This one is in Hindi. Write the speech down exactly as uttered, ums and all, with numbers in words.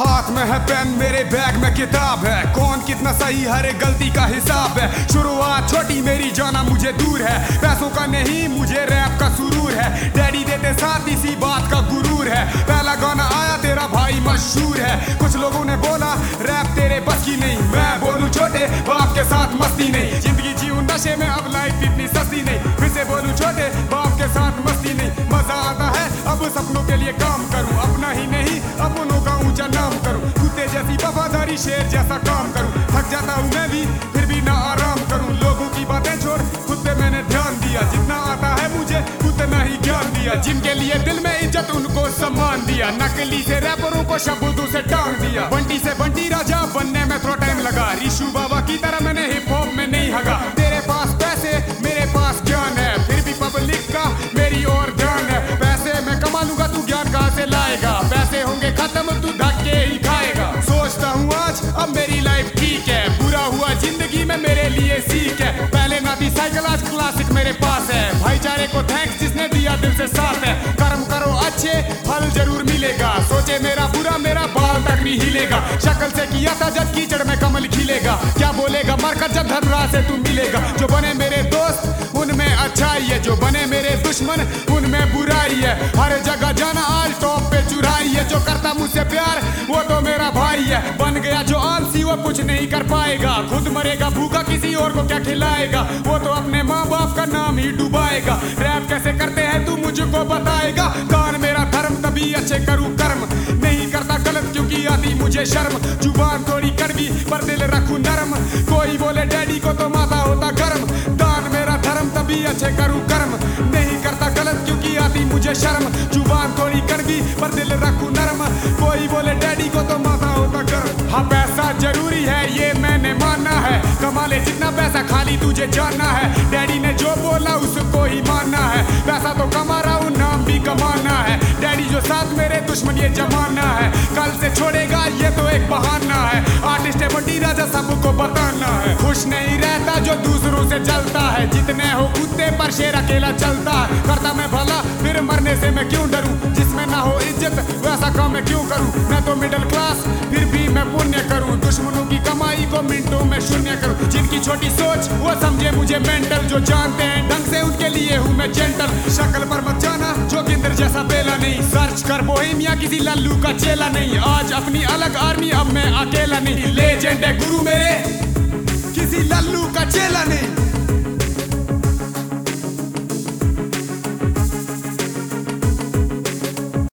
हाथ में है पेन, मेरे बैग में किताब है। कौन कितना सही, हर एक गलती का हिसाब है। शुरुआत छोटी मेरी, जाना मुझे दूर है। पैसों का नहीं, मुझे रैप का सुरूर है। डैडी देते साथ, इसी बात का गुरूर है। पहला गाना आया, तेरा भाई मशहूर है। कुछ लोगों ने बोला रैप तेरे बस की नहीं। मैं बोलूं छोटे बाप के साथ मस्ती नहीं। जिंदगी जीऊं नशे में, अब लाइफ इतनी सस्ती नहीं। फिर से बोलूं छोटे बाप के साथ मस्ती नहीं। मजा आता है अब सपनों के लिए काम करूं। अपना ही नहीं अपनों का ऊंचा नाम करूं। कुत्ते जैसी वफादारी, शेर जैसा काम करूं। थक जाता हूं मैं भी, फिर भी ना आराम करूं। लोगों की बातें छोड़ खुद पे मैंने ध्यान दिया। जितना आता है मुझे उतना ही ज्ञान दिया। जिनके लिए दिल में इज्जत, उनको सम्मान दिया। नकली से रैपरों को शब्दों से टांग दिया। बंटी से बंटी राजा बनने में थोड़ा टाइम लगा। ऋषु बाबा की तरह मैंने हिप हॉप में नहीं हगा। तेरे पास पैसे, मेरे पास ज्ञान है। फिर भी पब्लिक का मेरी ओर ध्यान है। पैसे मैं कमा लूंगा, तू ज्ञान कहाँ से लाएगा। पैसे होंगे खत्म, तू धक्के ही खाएगा। सोचता हूँ आज अब मेरी लाइफ ठीक है। बुरा हुआ जिंदगी में मेरे लिए सीख है। पहले ना थी साइकिल, आज क्लासिक मेरे पास है। भाईचारे को थैंक्स जिसने दिया दिल से साथ है। कर्म करो अच्छे, फल जरूर मिलेगा। सोचे मेरा बुरा, मेरा बाल तक नहीं हिलेगा। शक्ल से किया था जब कीचड़ में कमल खिलेगा। क्या बोलेगा मरकर जब धर्मराज से तू मिलेगा। जो बने मेरे दोस्त उनमें अच्छाई है। जो बने मेरे दुश्मन उनमें बुराई है। हर जगह जाना आज टॉप पे चुराई है। जो करता मुझसे प्यार वो तो मेरा भाई है। बन गया जो आलसी वो कुछ नहीं कर पाएगा। खुद मरेगा भूखा, किसी और को क्या खिलाएगा। वो तो अपने माँ बाप का नाम ही डुबाएगा। रैप कैसे करते हैं तू मुझको बताएगा। दान मेरा धर्म, तभी अच्छे करूँ कर्म। नहीं करता गलत क्योंकि आती मुझे शर्म। जुबान थोड़ी कड़वी पर दिल रखूं नरम। कोई बोले डैडी को तो माता होता गर्म। दान मेरा धर्म, तभी अच्छे करूँ कर्म। नहीं करता गलत क्योंकि आती मुझे शर्म। जुबान थोड़ी कड़वी पर दिल रखूं नरम। कोई बोले डैडी को तो माता होता गर्म। हाँ पैसा जरूरी है ये मैंने माना है। कमा ले जितना पैसा, खाली तुझे जानना है। डैडी ने जो बोला उसको ही मानना है। पैसा तो कमा रहा हूँ, नाम भी कमाना है। डैडी जो साथ मेरे दुश्मन ये जमाना है। कल से छोड़ेगा ये तो एक बहाना है। आर्टिस्ट है बंटी राजा, सबको बताना है। खुश नहीं रहता जो दूसरों से जलता है। जितने हो कुत्ते पर शेर अकेला चलता है। करता मैं भला फिर मरने से मैं क्यों डरूं। जिसमें ना हो इज्जत वैसा काम मैं क्यों करूं। मैं तो मिडिल क्लास फिर भी मैं पुण्य करूं। दुश्मनों की कमाई को मिनटों में शून्य करूं। जिनकी छोटी सोच वो समझे मुझे मेंटल। जो जानते हैं ढंग से उनके लिए हूँ मैं जेंटल। शक्ल पर मत जाना जो किंदर जैसा बेला नहीं। सर्च कर बोहेमिया, किसी लल्लू का चेला नहीं। आज अपनी अलग आर्मी, अब मैं अकेला नहीं। लेजेंड है गुरु मेरे, किसी लल्लू का चेला नहीं।